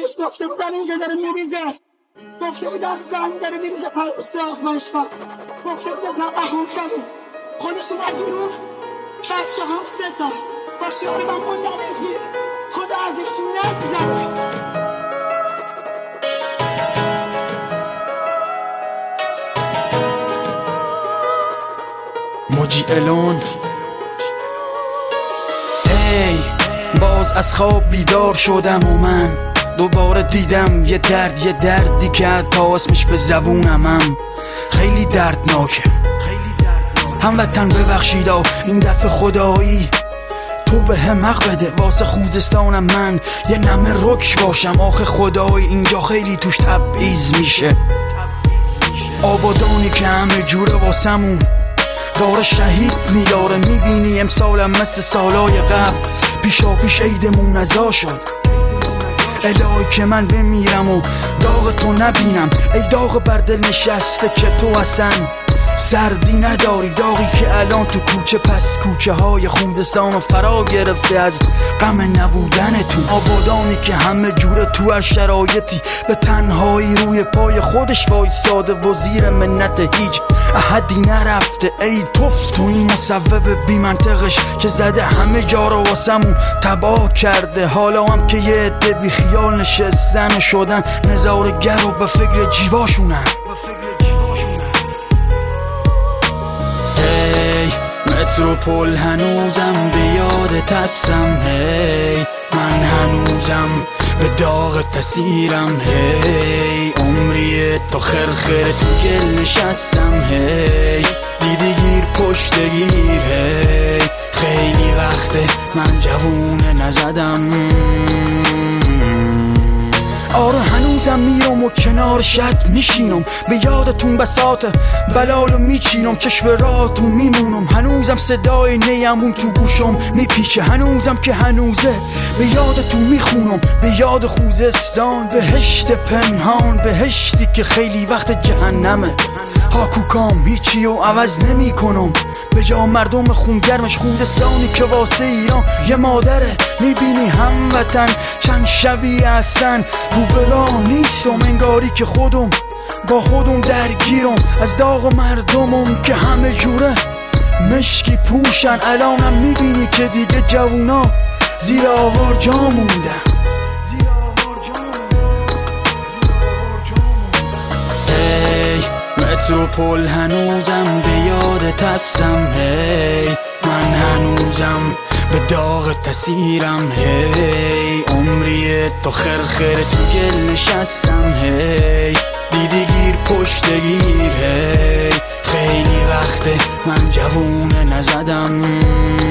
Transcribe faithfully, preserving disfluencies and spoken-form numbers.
بهش گفته بودم اینجا داره میریزه، گفته بودم زن داره میریزه پای استراف مشفا، گفته بودم تقهم کنیم خودش اومد بیرون، بچه هم سه تا با شعار من موندم زیر، خدا ازش نگذره. موجی الون ای باز از خواب بیدار شدم و من دوباره دیدم یه درد، یه دردی که حتی اسمش به زبونمم خیلی دردناکه. هموطن ببخشیدا این دفعه خدایی تو به هم حق بده، واسه خوزستانم من یه نمه رک باشم. آخه خدای اینجا خیلی توش تبعیض میشه، آبادانی که همه جوره واسمون داره شهید میاره. میبینی امسالم مثل سالای قبل پیشا پیش عیدمون نزا شد. الهی که من بمیرم و داغ تو نبینم، ای داغ بر دل نشسته که تو اصلا سردی نداری. داغی که الان تو کوچه پس کوچه های خوزستان و فرا گرفته از غم نبودن تو. آبادانی که همه جوره تو هر شرایطی به تنهایی روی پای خودش وایساده و زیر منت هیچ احدی نرفته. ای توف تو این مصوب بی منطقش که زده همه جا رو واسمون تباه کرده. حالا هم که یه عده بی خیال نشستن و شدن نظاره‌گر و به فکر جیباشونن. متروپول هنوزم به یادت هستم، هی من هنوزم به داغ تسیرم، هی عمری تو خرخر تو گل نشستم، هی دیدی گیر پشت گیر، هی خیلی وقته من جوونه نزدم. آره هنوزم میرم و کنار شد میشینم، به یادتون بساط بلالو میچینم، چشم راهتون میمونم. هنوزم صدای نیمون تو گوشم میپیچه، هنوزم که هنوزه به یادتون میخونم، به یاد خوزستان بهشت پنهان، بهشتی که خیلی وقت جهنمه. هاکوکام هیچی و عوض نمی کنم، به جا مردم خونگرمش خوزستانی که واسه ایران یه مادره. میبینی هموطن چند شبیه هستن، رو بلا نیستم انگاری که خودم با خودم درگیرم از داغ مردمم که همه جوره مشکی پوشن. الانم میبینی که دیگه جوونا زیر آوار جا موندن. متروپول هنوزم به یادت هستم، هی من هنوزم به داغ تسیرم، هی عمری تو خرخر تو گل نشستم، هی دیدی گیر پشت گیر، هی خیلی وقته من جوونه نزدم.